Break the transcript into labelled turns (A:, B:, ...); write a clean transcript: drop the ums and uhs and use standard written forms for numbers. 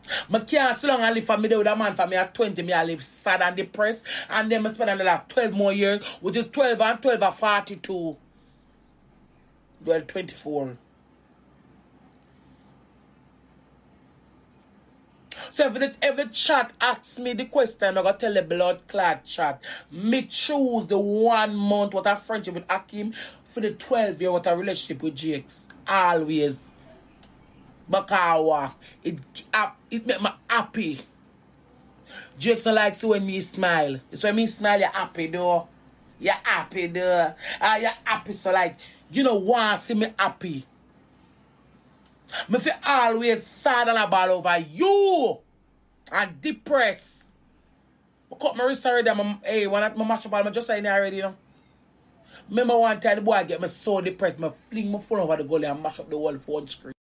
A: I can't so long I live for me there with a man for me at 20, me I live sad and depressed. And then I spend another 12 more years, which is 12 and 12 are 42. Well, 24. So if every chat asks me the question, I'm going to tell the blood clot chat. Me choose the 1 month what a friendship with Akim for the 12 year what a relationship with Jakes. Always. Because it make me happy. Jakes don't like so when me smile. It's when me smile, you're happy though. You're happy though. You're happy so like, you know, want to see me happy. Me feel always sad and about over you and depressed. I cut my wrist already. Hey, when I mash up, I'm just saying it already, you know. Remember one time the boy get me so depressed, me fling my phone over the goalie and mash up the whole phone screen.